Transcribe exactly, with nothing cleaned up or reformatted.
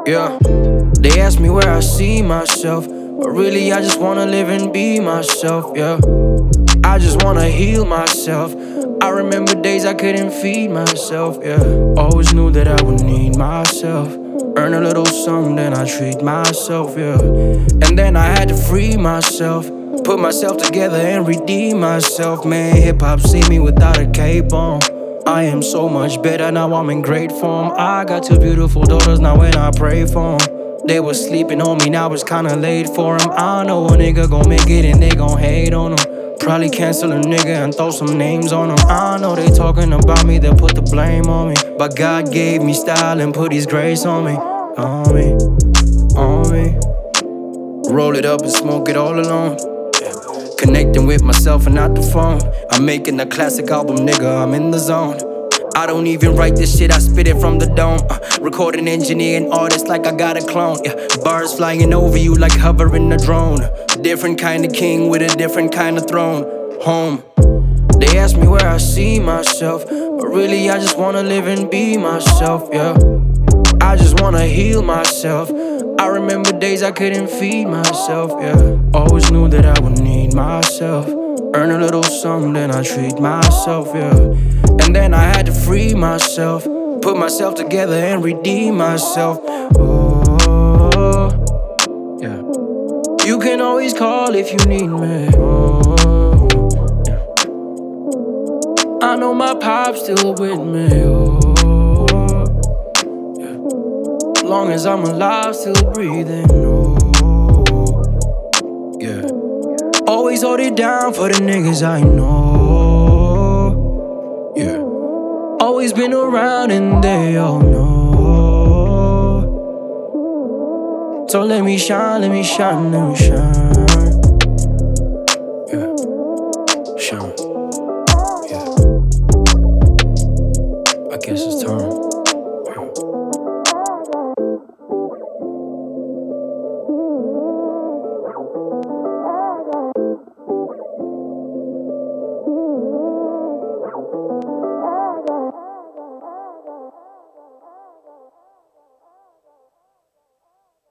Yeah, they ask me where I see myself, but really I just wanna live and be myself, yeah. I just wanna heal myself. I remember days I couldn't feed myself, yeah. Always knew that I would need myself. Earn a little something, then I treat myself, yeah. And then I had to free myself, put myself together and redeem myself, man. Hip-hop see me without a cape on. I am so much better, now I'm in great form. I got two beautiful daughters, now when I pray for them. They was sleeping on me, now it's kinda late for them. I know a nigga gon' make it and they gon' hate on them. Probably cancel a nigga and throw some names on them. I know they talking about me, they'll put the blame on me. But God gave me style and put his grace on me. On me, on me. Roll it up and smoke it all alone. Connecting with myself and not the phone. I'm making a classic album, nigga, I'm in the zone. I don't even write this shit, I spit it from the dome. uh, Recording engineer and artist like I got a clone, yeah. Bars flying over you like hovering a drone. Different kind of king with a different kind of throne. Home. They ask me where I see myself, but really I just wanna live and be myself, yeah. I just wanna heal myself. I remember days I couldn't feed myself, yeah. Always knew that I would need myself. Earn a little something, then I treat myself, yeah. And then I had to free myself, put myself together and redeem myself. Oh, yeah. You can always call if you need me. Oh, yeah. I know my pop's still with me. Oh, yeah. As long as I'm alive, still breathing. Oh, yeah. Always hold it down for the niggas I know. Yeah. Always been around and they all know. So let me shine, let me shine, let me shine. Yeah. Shine. Yeah. I guess it's time.